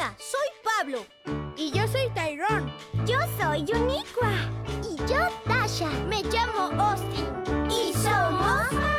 Hola, soy Pablo. Y yo soy Tyrone. Yo soy Uniqua. Y yo Tasha. Me llamo Austin. Y somos...